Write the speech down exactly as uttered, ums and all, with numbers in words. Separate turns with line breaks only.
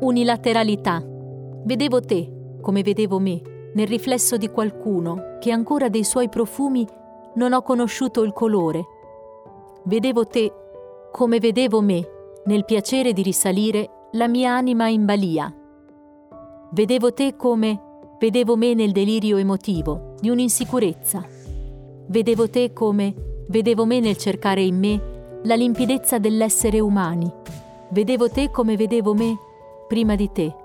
Unilateralità. Vedevo te, come vedevo me, nel riflesso di qualcuno che ancora dei suoi profumi non ho conosciuto il colore. Vedevo te, come vedevo me, nel piacere di risalire la mia anima in balia. Vedevo te come vedevo me nel delirio emotivo di un'insicurezza. Vedevo te come vedevo me nel cercare in me la limpidezza dell'essere umani. Vedevo te come vedevo me prima di te.